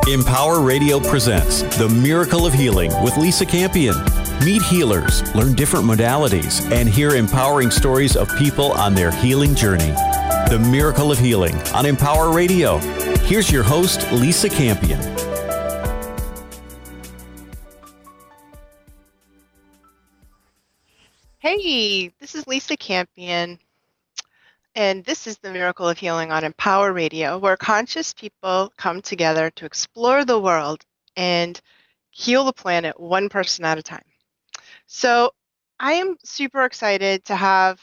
Empower Radio presents The Miracle of Healing with Lisa Campion. Meet healers, learn different modalities, and hear empowering stories of people on their healing journey. The Miracle of Healing on Empower Radio. Here's your host, Lisa Campion. Hey, this is Lisa Campion, and this is the Miracle of Healing on Empower Radio, where conscious people come together to explore the world and heal the planet one person at a time. So I am super excited to have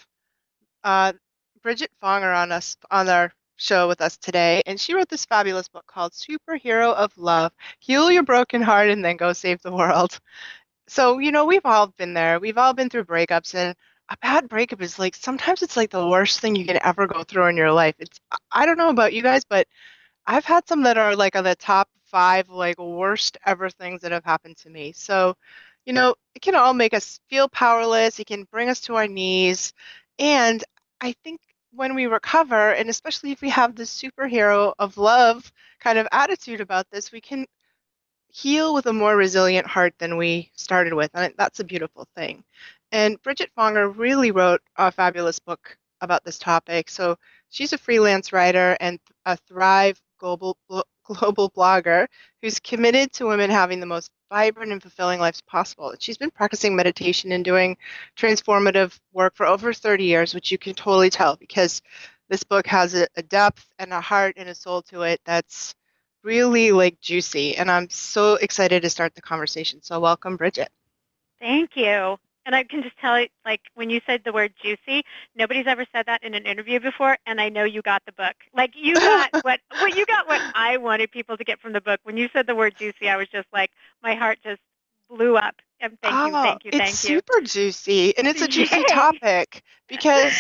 Bridget Fonger on our show with us today, and she wrote this fabulous book called Superhero of Love, Heal Your Broken Heart and Then Go Save the World. So, we've all been there. We've all been through breakups, and a bad breakup is sometimes it's the worst thing you can ever go through in your life. I don't know about you guys, but I've had some that are on the top 5, worst ever things that have happened to me. So, it can all make us feel powerless. It can bring us to our knees. And I think when we recover, and especially if we have this superhero of love kind of attitude about this, we can heal with a more resilient heart than we started with, and that's a beautiful thing. And Bridget Fonger really wrote a fabulous book about this topic. So she's a freelance writer and a Thrive global blogger who's committed to women having the most vibrant and fulfilling lives possible. She's been practicing meditation and doing transformative work for over 30 years, which you can totally tell because this book has a depth and a heart and a soul to it that's really juicy, and I'm so excited to start the conversation. So welcome, Bridget. Thank you. And I can just tell you, when you said the word juicy, nobody's ever said that in an interview before, and I know you got the book. You got what I wanted people to get from the book. When you said the word juicy, I was just my heart just blew up. And thank you. It's super juicy, and it's a juicy topic because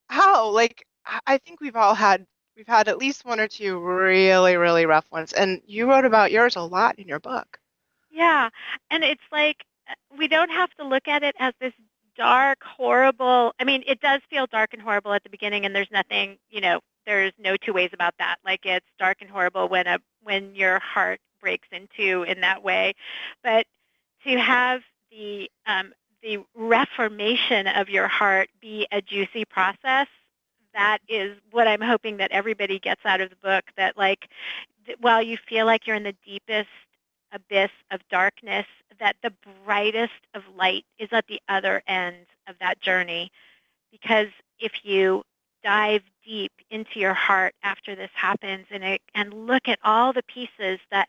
I think we've had at least one or two really, really rough ones. And you wrote about yours a lot in your book. Yeah. And it's we don't have to look at it as this dark, horrible. I mean, it does feel dark and horrible at the beginning, and there's nothing, there's no two ways about that. It's dark and horrible when your heart breaks in two in that way. But to have the reformation of your heart be a juicy process, that is what I'm hoping that everybody gets out of the book, that while you feel like you're in the deepest abyss of darkness, that the brightest of light is at the other end of that journey. Because if you dive deep into your heart after this happens and look at all the pieces that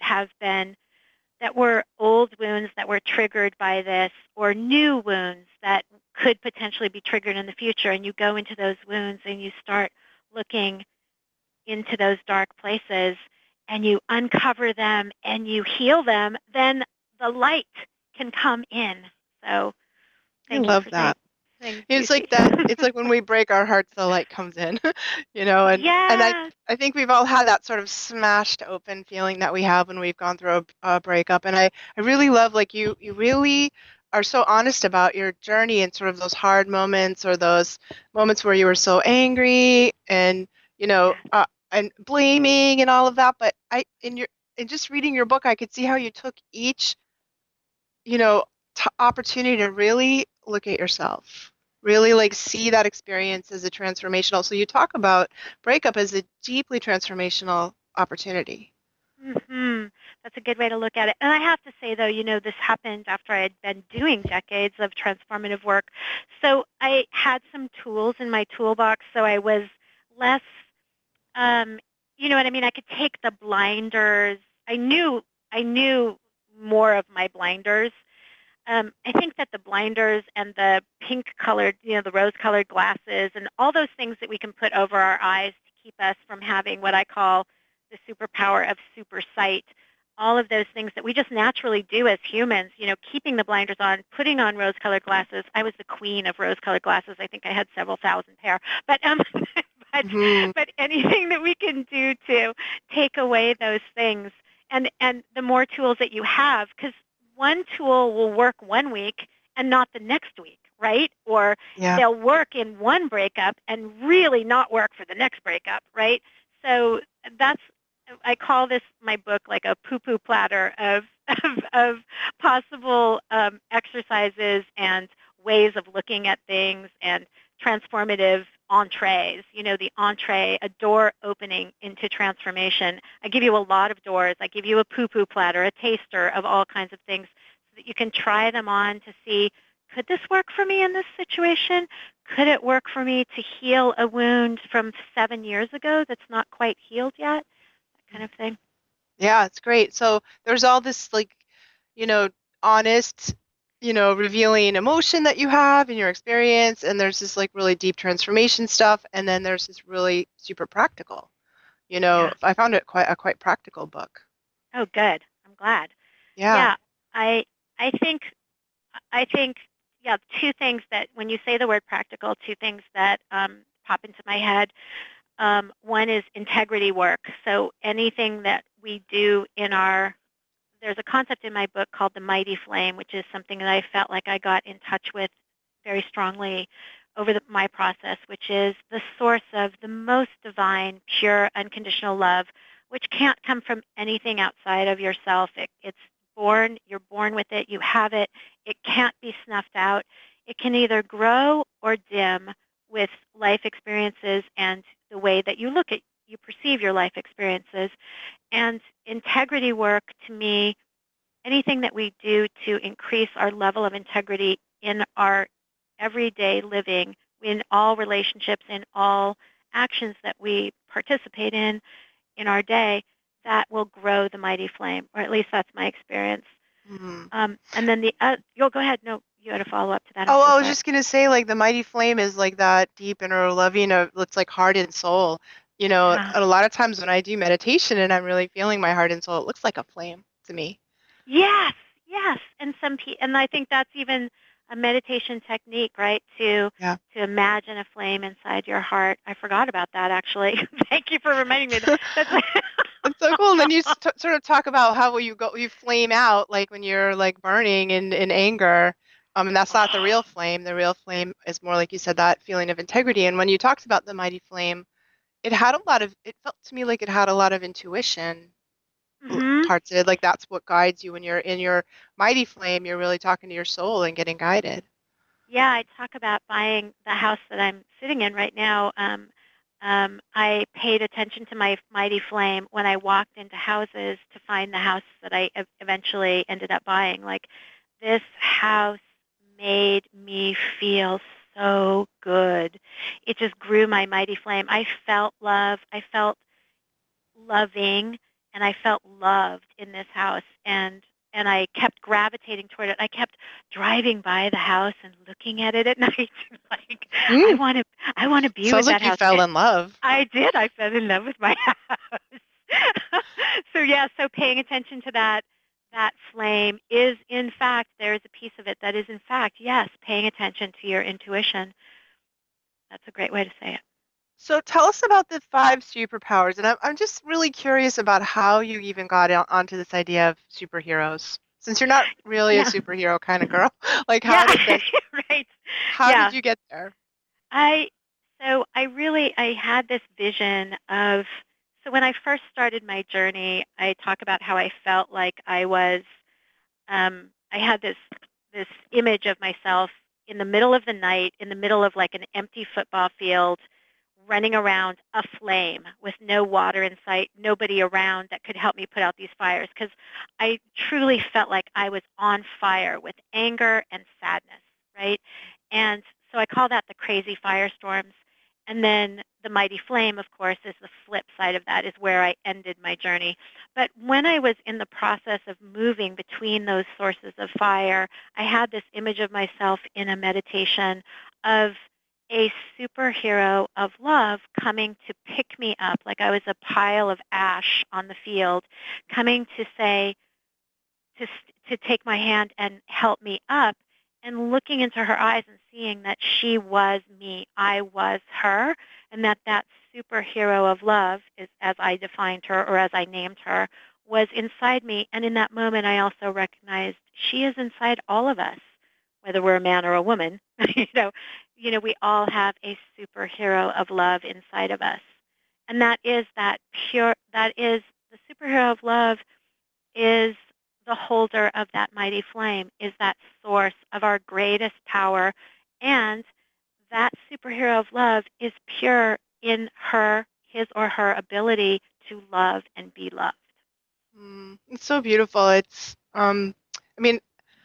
were old wounds that were triggered by this, or new wounds that could potentially be triggered in the future, and you go into those wounds and you start looking into those dark places and you uncover them and you heal them, then the light can come in. So I love that. It's like that. It's like when we break our hearts, the light comes in, and yeah. I think we've all had that sort of smashed open feeling that we have when we've gone through a breakup. And I really love, you really are so honest about your journey and sort of those hard moments or those moments where you were so angry and, and blaming and all of that. But in just reading your book, I could see how you took each, opportunity to really look at yourself, really see that experience as a transformational. So you talk about breakup as a deeply transformational opportunity. Mm-hmm. That's a good way to look at it. And I have to say, though, this happened after I had been doing decades of transformative work. So I had some tools in my toolbox, so I was less, you know what I mean? I could take the blinders. I knew more of my blinders. I think that the blinders and the pink-colored, the rose-colored glasses and all those things that we can put over our eyes to keep us from having what I call the superpower of super sight, all of those things that we just naturally do as humans, keeping the blinders on, putting on rose-colored glasses. I was the queen of rose-colored glasses. I think I had several thousand pair. But but anything that we can do to take away those things, and the more tools that you have, because one tool will work one week and not the next week, right? Or they'll work in one breakup and really not work for the next breakup, right? So that's I call this my book like a poo-poo platter of possible exercises and ways of looking at things and transformative entrees. The entree, a door opening into transformation. I give you a lot of doors. I give you a poo-poo platter, a taster of all kinds of things so that you can try them on to see, could this work for me in this situation? Could it work for me to heal a wound from 7 years ago that's not quite healed yet? That kind of thing. Yeah, it's great. So there's all this honest, revealing emotion that you have in your experience, and there's this like really deep transformation stuff, and then there's this really super practical. Yeah. I found it quite practical book. Oh, good. I'm glad. Yeah. Yeah. I think yeah, two things that when you say the word practical, two things that pop into my head. One is integrity work. So anything that we do there's a concept in my book called the mighty flame, which is something that I felt like I got in touch with very strongly over my process, which is the source of the most divine, pure, unconditional love, which can't come from anything outside of yourself. You're born with it, you have it. It can't be snuffed out. It can either grow or dim with life experiences and the way that you perceive your life experiences. And integrity work, to me, anything that we do to increase our level of integrity in our everyday living, in all relationships, in all actions that we participate in our day, that will grow the mighty flame, or at least that's my experience. Mm-hmm. And then you'll go ahead. No, you had a follow up to that. Oh, I was just gonna say, like the mighty flame is like that deep inner loving of it's like heart and soul. Yeah. A lot of times when I do meditation and I'm really feeling my heart and soul, it looks like a flame to me. Yes, yes. And I think that's even a meditation technique, right? To imagine a flame inside your heart. I forgot about that actually. Thank you for reminding me. It's so cool. And then you sort of talk about how you flame out, like when you're like burning in anger. And that's not the real flame. The real flame is more like you said, that feeling of integrity. And when you talked about the mighty flame, it felt to me like it had a lot of intuition parts of it. Like that's what guides you when you're in your mighty flame. You're really talking to your soul and getting guided. Yeah, I talk about buying the house that I'm sitting in right now. I paid attention to my mighty flame when I walked into houses to find the house that I eventually ended up buying. Like, this house made me feel so good. It just grew my mighty flame. I felt love. I felt loving, and I felt loved in this house. And I kept gravitating toward it. I kept driving by the house and looking at it at night. Like, I want to be with that house. Sounds like you fell in love. I did. I fell in love with my house. So paying attention to that flame is, in fact, there is a piece of it that is, in fact, yes, paying attention to your intuition. That's a great way to say it. So tell us about the 5 superpowers, and I'm just really curious about how you even got onto this idea of superheroes, since you're not really a superhero kind of girl. Like, how did this? Right. How did you get there? I had this vision of. So when I first started my journey, I talk about how I felt like I was. I had this image of myself in the middle of the night, in the middle of like an empty football field, running around aflame with no water in sight, nobody around that could help me put out these fires, because I truly felt like I was on fire with anger and sadness, right? And so I call that the crazy firestorms. And then the mighty flame, of course, is the flip side of that, is where I ended my journey. But when I was in the process of moving between those sources of fire, I had this image of myself in a meditation of a superhero of love coming to pick me up, like I was a pile of ash on the field, coming to say, to take my hand and help me up, and looking into her eyes and seeing that she was me, I was her, and that superhero of love, is, as I defined her or as I named her, was inside me. And in that moment, I also recognized she is inside all of us, whether we're a man or a woman. We all have a superhero of love inside of us. And that is The superhero of love is the holder of that mighty flame, is that source of our greatest power, and that superhero of love is pure in his or her ability to love and be loved. It's so beautiful. It's, I mean,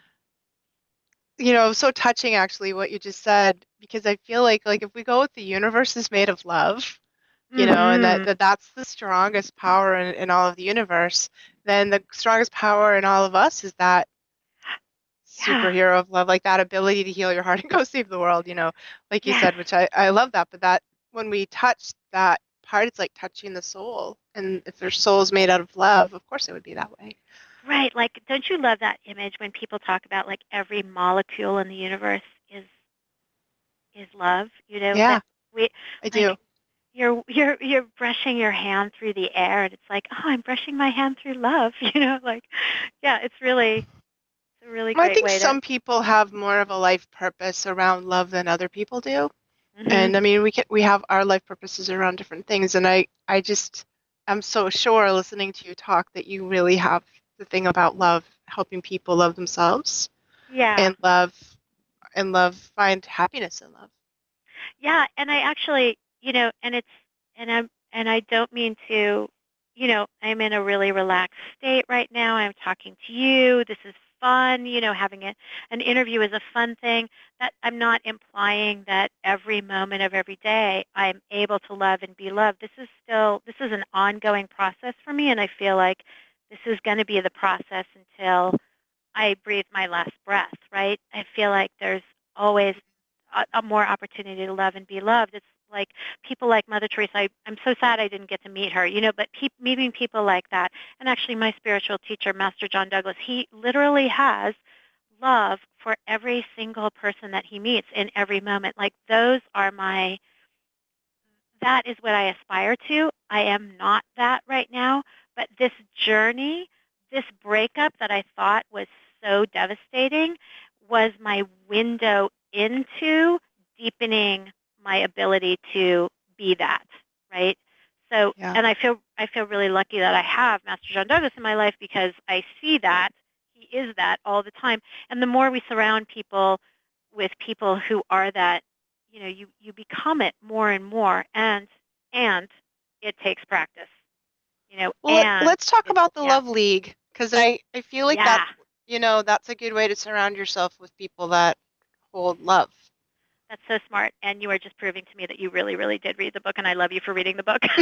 so touching actually what you just said, because I feel like if we go with the universe is made of love, and that's the strongest power in all of the universe, then the strongest power in all of us is that superhero of love, like that ability to heal your heart and go save the world, like you said, which I love that. But that when we touch that part, it's like touching the soul. And if their soul is made out of love, of course it would be that way. Right. Like, don't you love that image when people talk about like every molecule in the universe is love? Yeah, I do. You're brushing your hand through the air, and it's like, oh, I'm brushing my hand through love. Like, yeah, it's a really I great think way to. some people have more of a life purpose around love than other people do. Mm-hmm. And I mean, we have our life purposes around different things. And I just am so sure listening to you talk that you really have the thing about love, helping people love themselves Yeah. and love find happiness in love. Yeah, and I actually, and I don't mean to, I'm in a really relaxed state right now. I'm talking to you. This is fun. Having an interview is a fun thing. That I'm not implying that every moment of every day I'm able to love and be loved. This is an ongoing process for me, and I feel like this is going to be the process until I breathe my last breath, right? I feel like there's always a more opportunity to love and be loved. It's like people like Mother Teresa. I'm so sad I didn't get to meet her, but meeting people like that. And actually my spiritual teacher, Master John Douglas, he literally has love for every single person that he meets in every moment. Like that is what I aspire to. I am not that right now, but this journey, this breakup that I thought was so devastating was my window into deepening my ability to be that, right? So, Yeah. and I feel really lucky that I have Master John Douglas in my life because I see that he is that all the time. And the more we surround people with people who are that, you become it more and more, and it takes practice, Well, and let's talk it, about the yeah, Love League because I feel like yeah. that's a good way to surround yourself with people that hold love. That's so smart, and you are just proving to me that you really, really did read the book, and I love you for reading the book.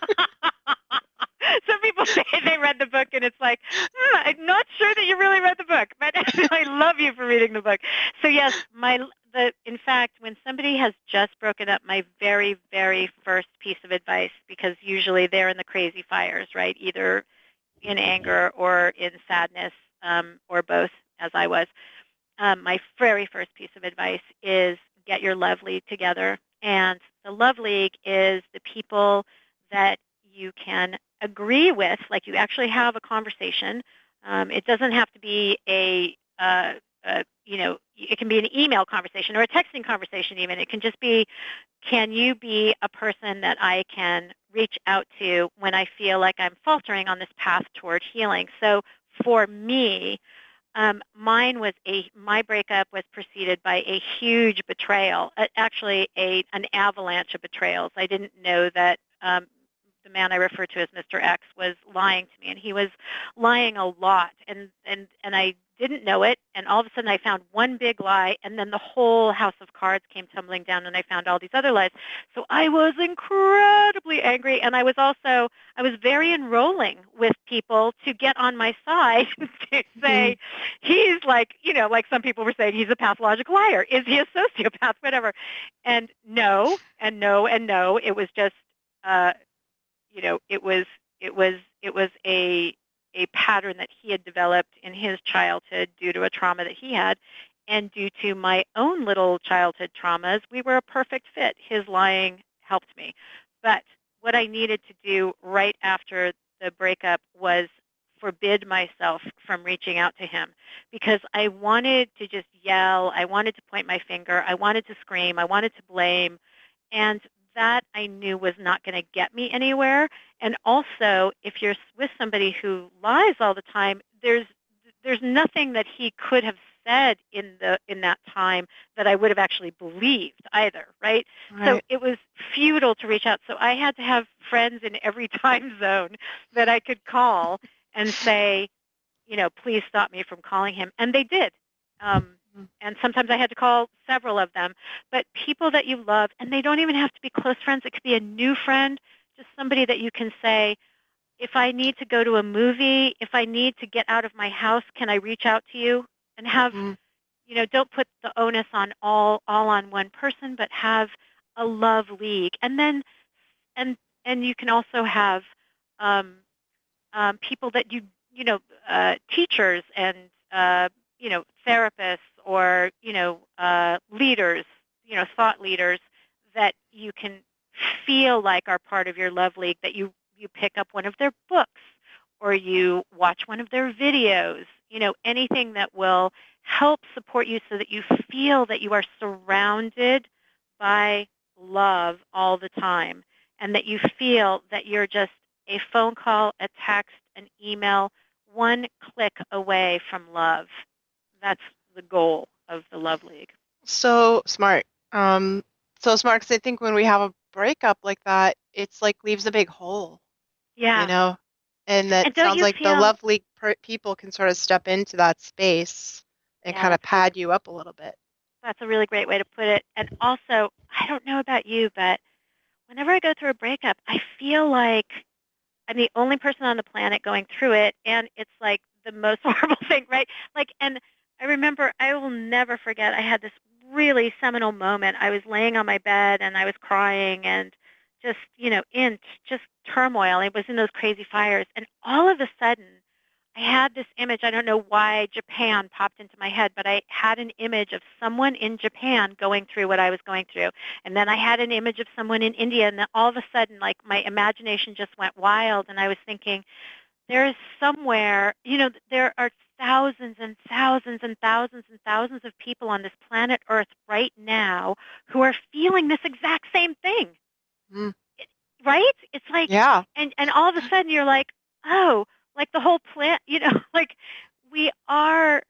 Some people say they read the book, and it's like, I'm not sure that you really read the book, but I love you for reading the book. So yes, in fact, when somebody has just broken up, my very, very first piece of advice, because usually they're in the crazy fires, right? Either in anger or in sadness, or both, as I was. My very first piece of advice is get your Love League together. And the Love League is the people that you can agree with, like you actually have a conversation. It doesn't have to be it can be an email conversation or a texting conversation even. It can just be, can you be a person that I can reach out to when I feel like I'm faltering on this path toward healing? So for me, my breakup was preceded by a huge betrayal, actually an avalanche of betrayals. I didn't know that the man I refer to as Mr. X was lying to me, and he was lying a lot, and I didn't know it, and all of a sudden I found one big lie, and then the whole house of cards came tumbling down, and I found all these other lies. So I was incredibly angry, and I was very enrolling with people to get on my side to say, he's like, like some people were saying, he's a pathological liar. Is he a sociopath? Whatever. And no, and no, and no. It was just, it was a pattern that he had developed in his childhood due to a trauma that he had. And due to my own little childhood traumas, we were a perfect fit. His lying helped me. But what I needed to do right after the breakup was forbid myself from reaching out to him because I wanted to just yell. I wanted to point my finger. I wanted to scream. I wanted to blame. And that I knew was not going to get me anywhere. And also, if you're with somebody who lies all the time, there's nothing that he could have said in that time that I would have actually believed either, right? So Right. it was futile to reach out. So I had to have friends in every time zone that I could call and say, please stop me from calling him. And they did. And sometimes I had to call several of them. But people that you love, and they don't even have to be close friends. It could be a new friend, just somebody that you can say, if I need to go to a movie, if I need to get out of my house, can I reach out to you? And have, Mhm. don't put the onus on all on one person, but have a love league. And then, and you can also have um, people that teachers and therapists or leaders, thought leaders that you can feel like are part of your love league. That you pick up one of their books or you watch one of their videos. Anything that will help support you so that you feel that you are surrounded by love all the time and that you feel that you're just a phone call, a text, an email, one click away from love. That's the goal of the Love League. So smart. So smart because I think when we have a breakup like that, it's like leaves a big hole, you Yeah. know? And And that don't sounds you like the feel, Love League people can sort of step into that space and yeah, kind of pad you up a little bit. that's a really great way to put it. And also, I don't know about you, but whenever I go through a breakup, I feel like I'm the only person on the planet going through it, and it's like the most horrible thing, right? Like, and I remember, I will never forget, I had this really seminal moment. I was laying on my bed, and I was crying, and just, in just turmoil. I was in those crazy fires, and all of a sudden, I had this image. I don't know why Japan popped into my head, but I had an image of someone in Japan going through what I was going through. And then I had an image of someone in India, and then all of a sudden, like, my imagination just went wild, and I was thinking, there is somewhere, there are thousands and thousands and thousands and thousands of people on this planet Earth right now who are feeling this exact same thing, Mm. right? It's like, Yeah. and all of a sudden you're like, oh, like the whole planet, like we are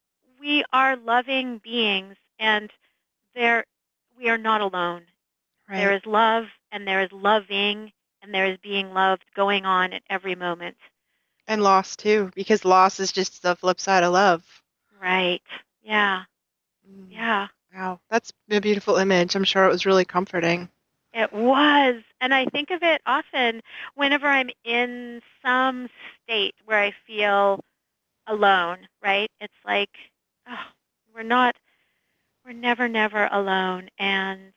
loving beings, and there we are not alone. There Right. is love, and there is loving, and there is being loved going on at every moment. And loss too, because loss is just the flip side of love. Right. Yeah. Mm. Yeah. Wow. That's a beautiful image. I'm sure it was really comforting. It was. And I think of it often whenever I'm in some state where I feel alone, right? It's like, oh, we're not, we're never, never alone. And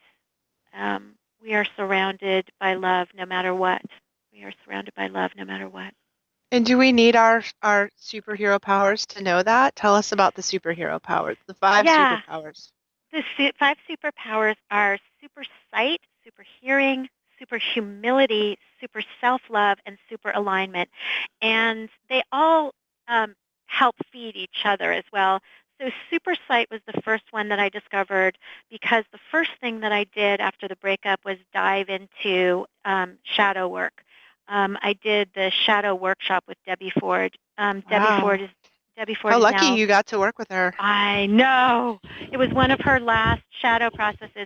we are surrounded by love no matter what. We are surrounded by love no matter what. And do we need our superhero powers to know that? Tell us about the superhero powers, the 5 Yeah. superpowers. The 5 superpowers are super sight, super hearing, super humility, super self-love, and super alignment. And they all help feed each other as well. So super sight was the first one that I discovered because the first thing that I did after the breakup was dive into shadow work. I did the shadow workshop with Debbie Ford. Wow. Debbie How Ford is lucky now. you got to work with her. I know. It was one of her last shadow processes.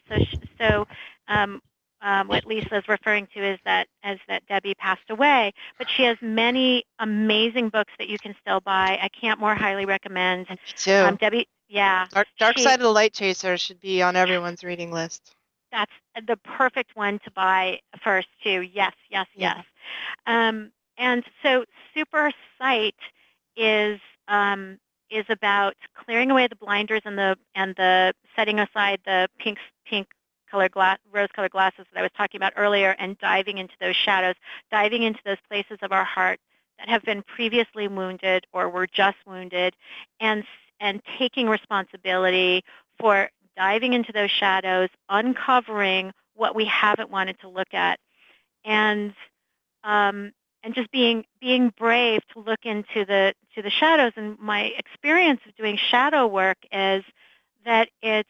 What Lisa's referring to is that Debbie passed away, but she has many amazing books that you can still buy. I can't more highly recommend. Me too. Debbie, yeah, Dark Side of the Light Chaser should be on everyone's reading list. that's the perfect one to buy first too. Yes, yes, Yeah. yes. And so super sight is about clearing away the blinders and the setting aside the pink rose colored glasses that I was talking about earlier, and diving into those shadows, diving into those places of our heart that have been previously wounded or were just wounded, and taking responsibility for diving into those shadows, uncovering what we haven't wanted to look at, and just being brave to look into the shadows. And my experience of doing shadow work is that it's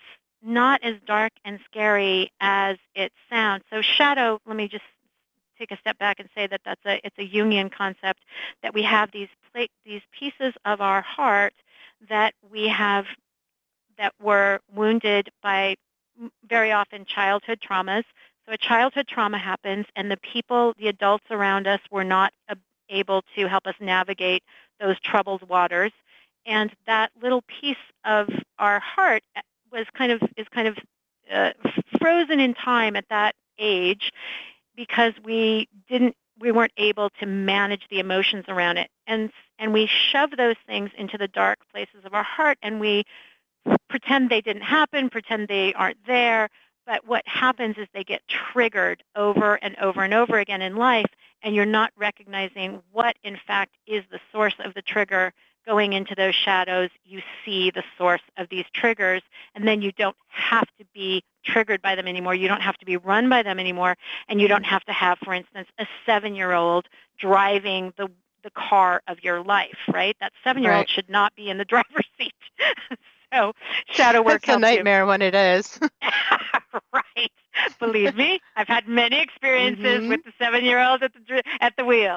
not as dark and scary as it sounds. So shadow, let me just take a step back and say that it's a Jungian concept, that we have these pieces of our heart that we have that were wounded by very often childhood traumas. So a childhood trauma happens, and the adults around us were not able to help us navigate those troubled waters. And that little piece of our heart is kind of frozen in time at that age, because we weren't able to manage the emotions around it, and we shove those things into the dark places of our heart, and we pretend they didn't happen, pretend they aren't there. But what happens is they get triggered over and over and over again in life, and you're not recognizing what, in fact, is the source of the trigger. Going into those shadows, you see the source of these triggers, and then you don't have to be triggered by them anymore. You don't have to be run by them anymore, and you don't have to have, for instance, a 7-year-old driving the car of your life, right? That 7-year-old Right. should not be in the driver's seat. So shadow work It's a helps nightmare when it is. Right. Believe me, I've had many experiences Mhm. with the 7-year-old at the wheel.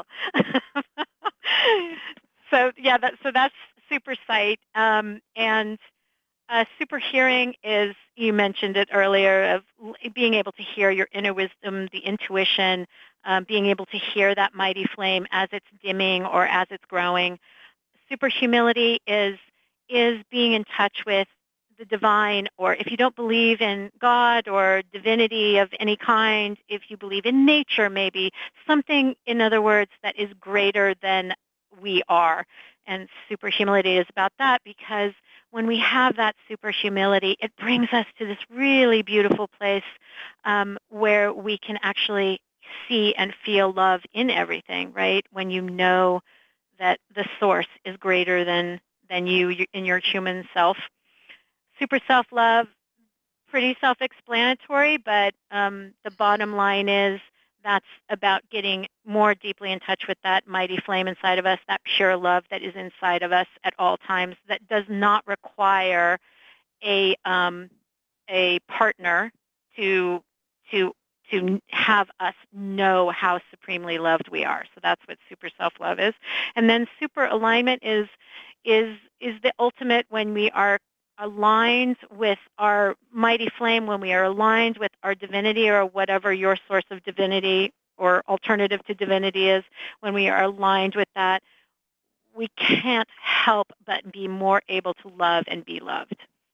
So yeah, that's super sight, and super hearing is, you mentioned it earlier, of being able to hear your inner wisdom, the intuition, being able to hear that mighty flame as it's dimming or as it's growing. Super humility is being in touch with the divine, or if you don't believe in God or divinity of any kind, if you believe in nature, maybe something, in other words, that is greater than we are. And super humility is about that, because when we have that super humility, it brings us to this really beautiful place, where we can actually see and feel love in everything, right? When you know that the source is greater than you in your human self. Super self-love, pretty self-explanatory, but the bottom line is that's about getting more deeply in touch with that mighty flame inside of us, that pure love that is inside of us at all times, that does not require a partner to have us know how supremely loved we are. So that's what super self-love is. And then super alignment is the ultimate, when we are aligned with our mighty flame, when we are aligned with our divinity, or whatever your source of divinity or alternative to divinity is. When we are aligned with that, we can't help but be more able to love and be loved.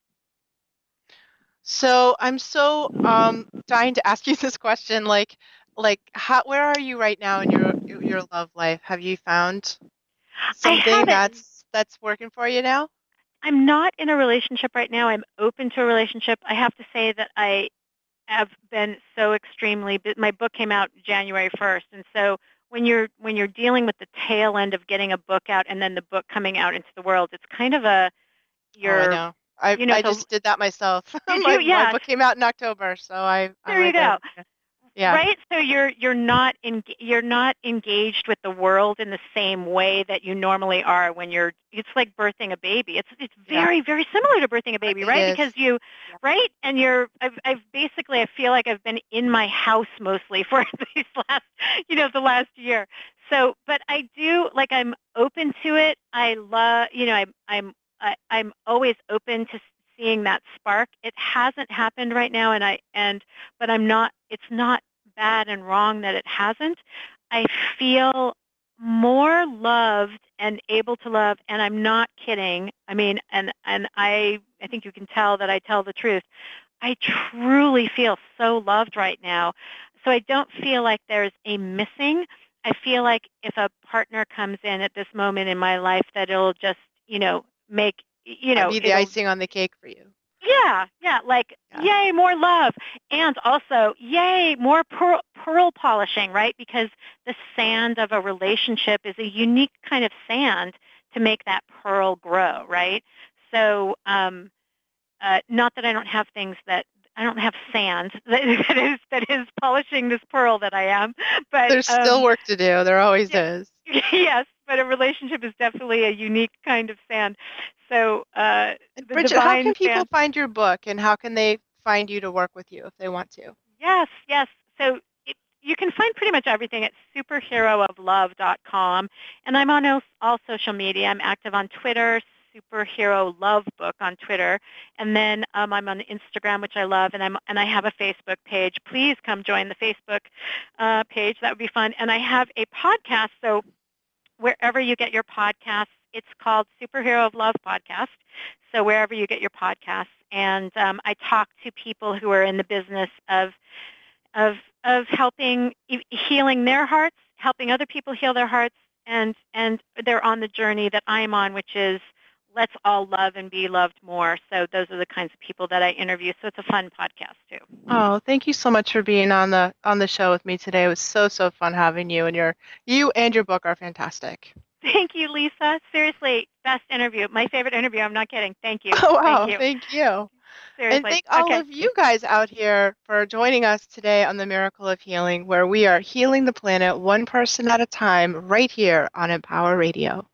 So I'm so dying to ask you this question, like where are you right now in your love life? Have you found something that's working for you now? I'm not in a relationship right now. I'm open to a relationship. I have to say that I have been so extremely my book came out January 1st, and so when you're dealing with the tail end of getting a book out and then the book coming out into the world, it's kind of I know. I just did that myself. Did my you? Yeah. book came out in October, so I'm there right you there. go. Yeah. Right. So you're not engaged with the world in the same way that you normally are when you're. It's like birthing a baby. It's very very similar to birthing a baby, right? Is. Because right, and I've basically, I feel like I've been in my house mostly for these the last year. So, but I do, like, I'm open to it. I love, I'm always open to seeing that spark. It hasn't happened right now, but I'm not. It's not bad and wrong that it hasn't. I feel more loved and able to love, and I'm not kidding. I mean, and I think you can tell that I tell the truth. I truly feel so loved right now. So I don't feel like there's a missing. I feel like if a partner comes in at this moment in my life, that it'll just, make, be the icing on the cake for you. Yeah, yay, more love. And also, yay, more pearl polishing, right? Because the sand of a relationship is a unique kind of sand to make that pearl grow, right? So, not that I don't have I don't have sand that is polishing this pearl that I am, but there's still work to do. There always is. Yes, but a relationship is definitely a unique kind of sand. So And the Bridget, how Divine can people Fans. find your book, and how can they find you to work with you if they want to? Yes, yes. So you can find pretty much everything at superherooflove.com. And I'm on all social media. I'm active on Twitter, Superhero Love Book on Twitter. And then I'm on Instagram, which I love, and I have a Facebook page. Please come join the Facebook page. That would be fun. And I have a podcast, so wherever you get your podcasts, it's called Superhero of Love Podcast. So wherever you get your podcasts, and I talk to people who are in the business of helping healing their hearts, helping other people heal their hearts, and they're on the journey that I'm on, which is let's all love and be loved more. So those are the kinds of people that I interview. So it's a fun podcast too. Oh, thank you so much for being on the show with me today. It was so fun having you, and you and your book are fantastic. Thank you, Lisa. Seriously, best interview. My favorite interview. I'm not kidding. Thank you. Oh, wow, Thank you. thank you. Seriously. And thank all of you guys out here for joining us today on the Miracle of Healing, where we are healing the planet one person at a time right here on Empower Radio.